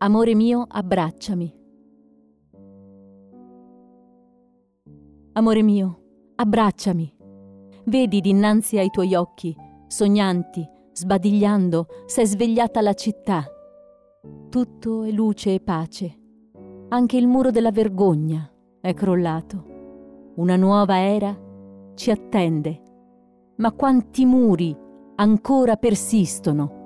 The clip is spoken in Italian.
Amore mio, abbracciami. Amore mio, abbracciami. Vedi dinanzi ai tuoi occhi, sognanti, sbadigliando, s'è svegliata la città. Tutto è luce e pace. Anche il muro della vergogna è crollato. Una nuova era ci attende. Ma quanti muri ancora persistono?